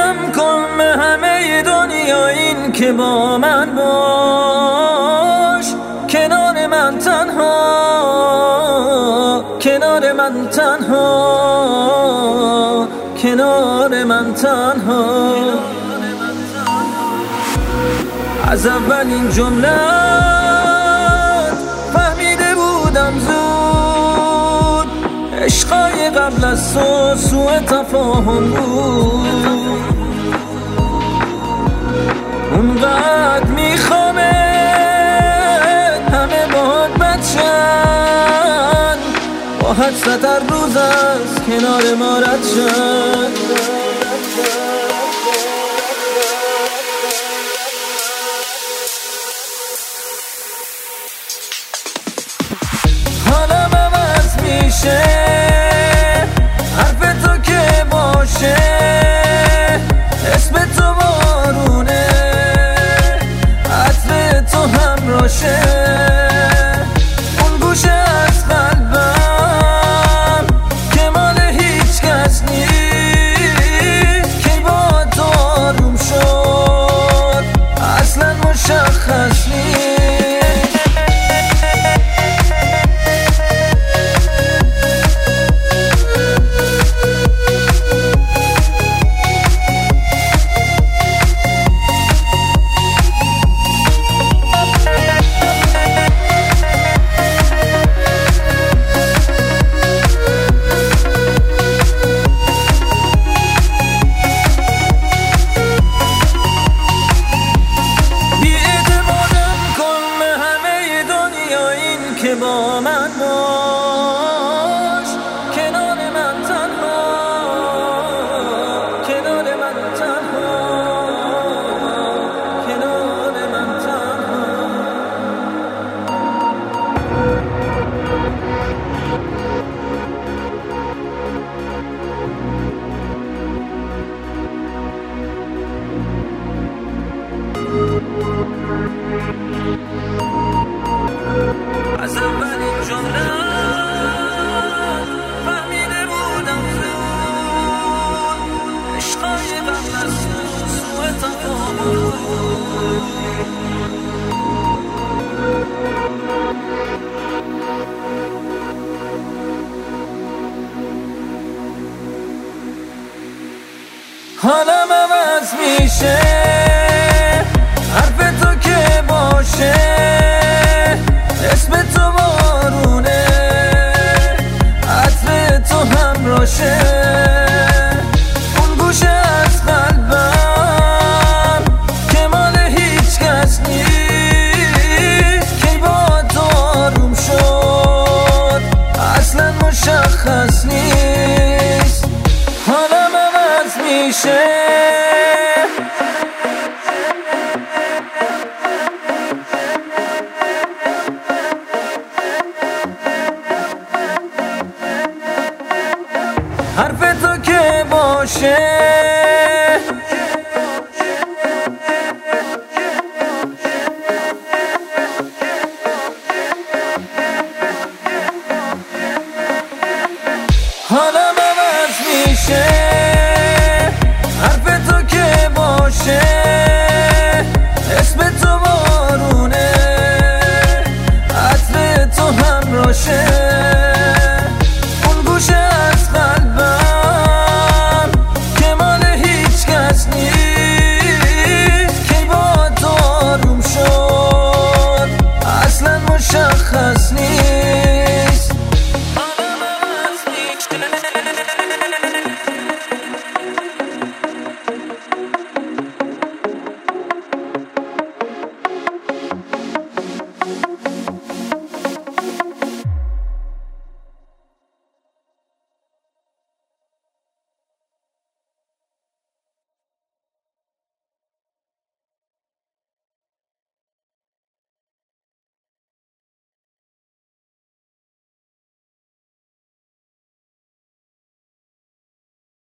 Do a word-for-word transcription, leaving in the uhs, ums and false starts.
بودم کل همه دنیا این که با من باش، کنار من تنها، کنار من تنها، کنار من تنها. از اولین جمله فهمیده بودم زود، عشقای قبل از تو سوء تفاهم بود. اونقدر میخوامه همه باهات بچن، با حد ستر روز از کنار ما رد شد. حالم عوض میشه حرف تو که باشه، اسم تو بارونه، عطر تو همراشه. اون گوشه از قلبم که مال هیچ کس نیست، که با تو آروم شد اصلا مشخص نیست. که با من باش، کنار من تنها، کنار من تنها، کنار من تنها. از اولین جمله فهمیده بودم زود، عشقای قبل از تو سوء تفاهم بود. حالم عوض میشه حرف تو که باشه، اسم تو بارونه، عطر تو همراشه. اون گوشه از قلبم که مال هیچ کس نیست، که با تو آروم شد اصلا مشخص نیست. حالم عوض میشه حرف تو که باشه، حالم عوض میشه حرف تو که باشه، اسم تو بارونه، عطر تو همراشه.